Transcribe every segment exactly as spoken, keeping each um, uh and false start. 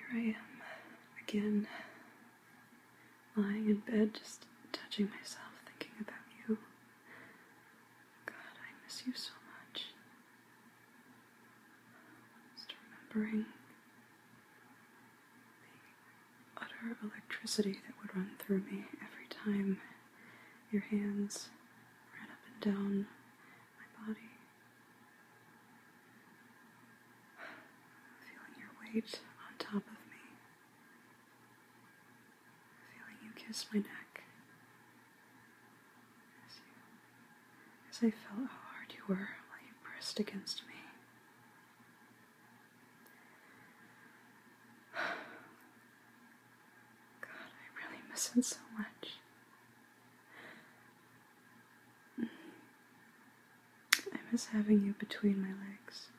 I am, again, lying in bed, just touching myself, thinking about you. God, I miss you so much. Just remembering the utter electricity that would run through me every time your hands ran up and down my body. Feeling your weight on top of me. Feeling you kiss my neck. As, you, as I felt how hard you were while you pressed against me. God, I really miss it so much. I miss having you between my legs.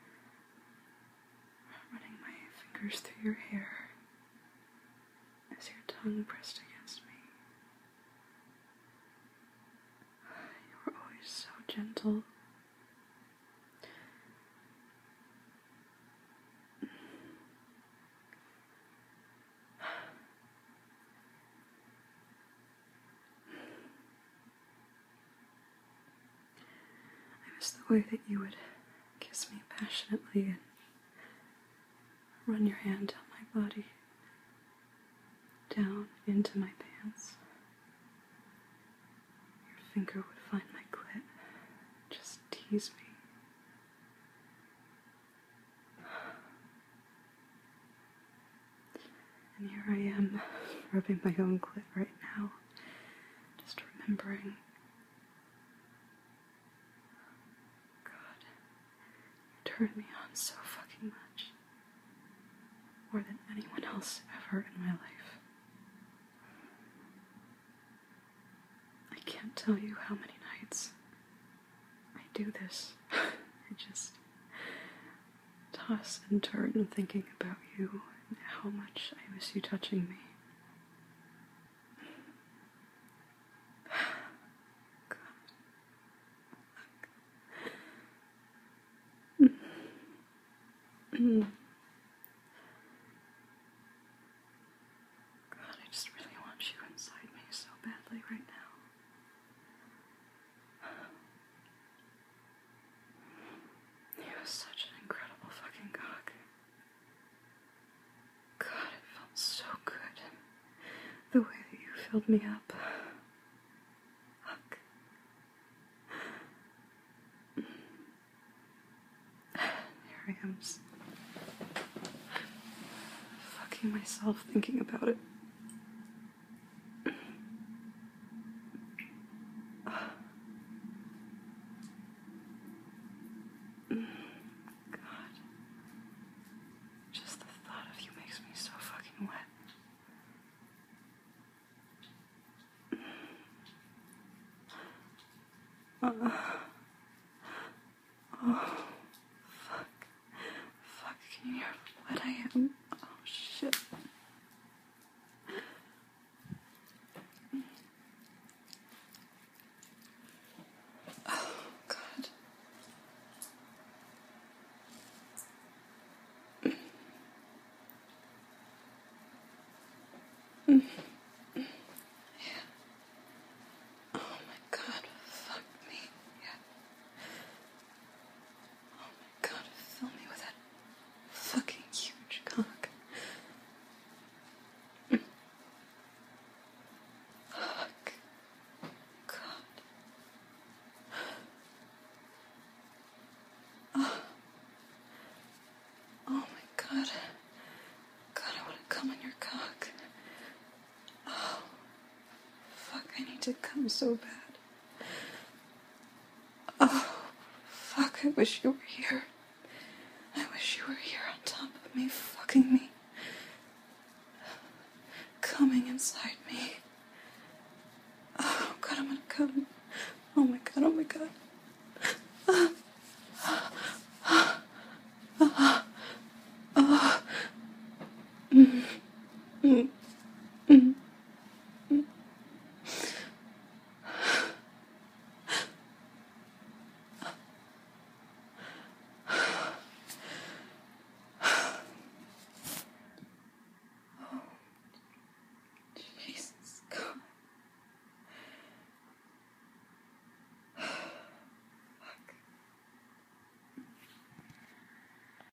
Running my fingers through your hair as your tongue pressed against me. You were always so gentle. I miss the way that you would kiss me passionately and run your hand down my body, down into my pants. Your finger would find my clit, just tease me. And here I am, rubbing my own clit right now, just remembering. God, you turned me on so fucking much. More than anyone else ever in my life. I can't tell you how many nights I do this. I just toss and turn thinking about you and how much I miss you touching me. God. Mm. God, I just really want you inside me so badly right now. You have such an incredible fucking cock. God, it felt so good. The way that you filled me up. Fuck. Here I am. Fucking myself thinking about it. God. Just the thought of you makes me so fucking wet. Uh, oh, fuck. Fuck, can you hear how wet I am? Oh, shit. Oh, God. Mm. Yeah. Oh my God, fuck me. Yeah. Oh my God, fill me with that fucking huge cock. Mm. Fuck. God. Oh. Oh my God. God, I want to come on your cock. Oh. Fuck, I need to come so bad. Oh. Fuck, I wish you were here. I wish you were here on top of me, fucking me.